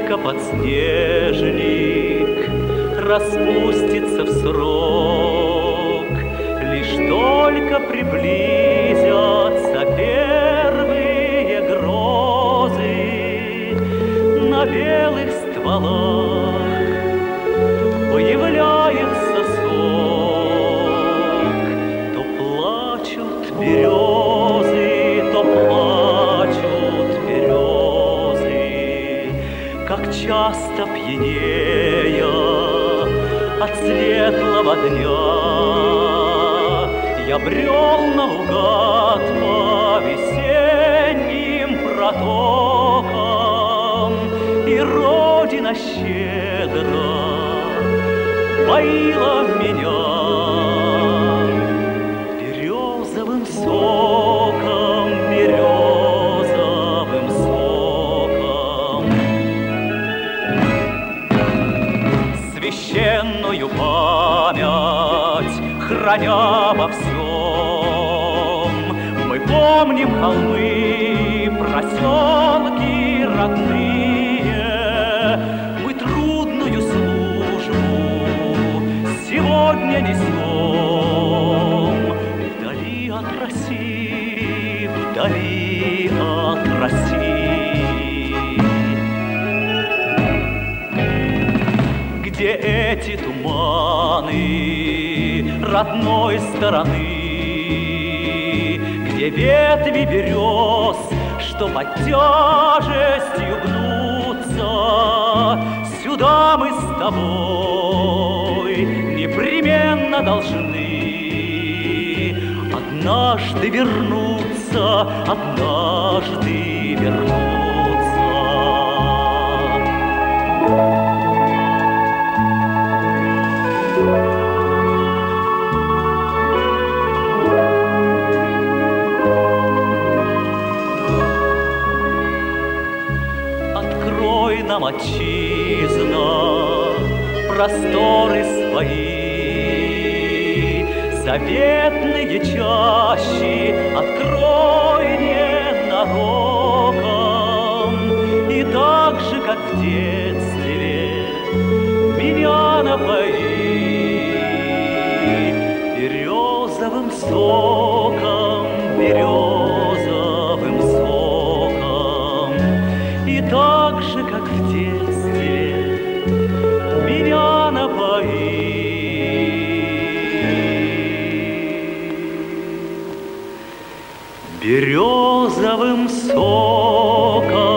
только подснежник распустится в срок, лишь только приблизятся первые грозы на белых стволах. Появляется сок, то плачут березы, то плачут березы, как часто пьянея от светлого дня я брел наугад по весенним протокам, и Родина щедро поила меня березовым соком, березовым соком. Священную память храня во всем, мы помним холмы, проселки родные, мы трудную службу сегодня несем вдали от России, вдали от России. Где эти туманы родной стороны, где ветви берез, что под тяжестью гнутся, сюда мы с тобой непременно должны однажды вернуться, однажды вернуться. Открой нам, отчизна, просторы свои, заветные чащи открой ненароком, и так же, как в детстве, меня напои березовым соком, березовым соком, и так же, как в детстве, меня напои березовым соком.